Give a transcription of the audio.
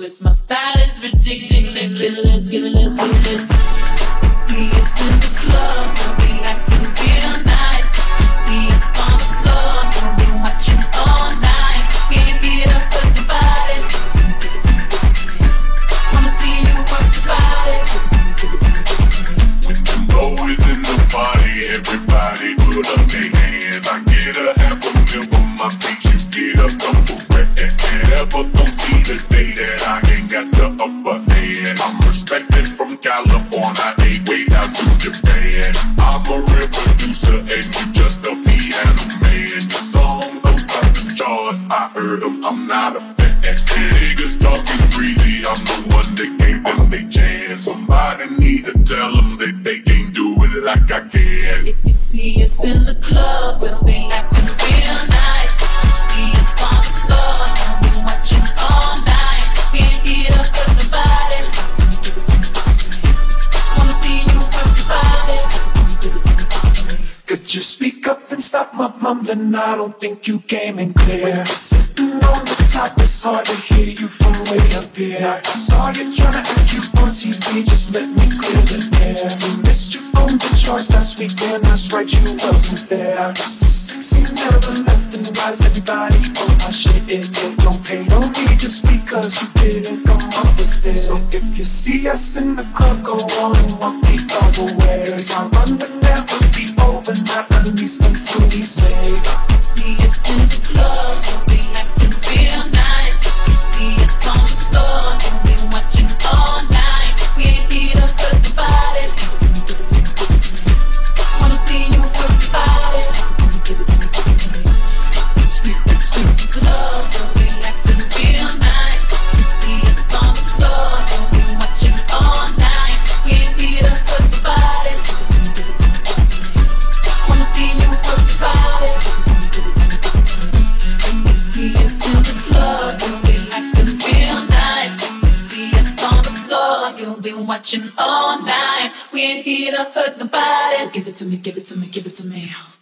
ridiculous. My style is ridiculous. You see us in the club, we'll be acting real nice. You see us on the floor, we'll be watching all night. We ain't here to hurt the body. Wanna see you work the body. When the low is in the party, everybody put up their hands. I get a half a meal on my feet, you get a couple grand. Never gon' see the day that I ain't got the upper hand. I'm respected from California, they way down to Japan. I'm a real producer and you just a piano man. The song don't top the charts, I heard them, I'm not a fan. Niggas talking greasy, I'm the one that gave them they chance. Somebody need to tell them that they can't do it like I can. If you see us in the club, we'll be acting real nice. You see us on the floor, we'll be watching all night. We ain't here to hurt the body. Wanna see you work the body. Could you speak up and stop my mumbling? I don't think you came in clear. When you're sitting on the top, it's hard to hear you from way up here. I saw you tryna act cute on TV, just let me clear the air. You missed your own choice last weekend, that's right, you wasn't there. So sexy, never left in the rise, everybody on my shit. It don't pay no need just because you didn't come up with it. So if you see us in the club, go on and walk the other way. Cause our run will never be over, not at least until we say. You see us in the club, we'll be acting real nice. You see us on the floor, we'll be watching all night. We ain't here to hurt the body. Wanna see you work the body. Club, we'll be acting real nice. You see us on the floor, we'll be watching all night. We ain't here to hurt the body. Wanna see you work the body. You see us in the club, we'll be acting real nice. You see us on the floor, you'll be watching all night. We ain't here to hurt nobody. So give it to me, give it to me, give it to me.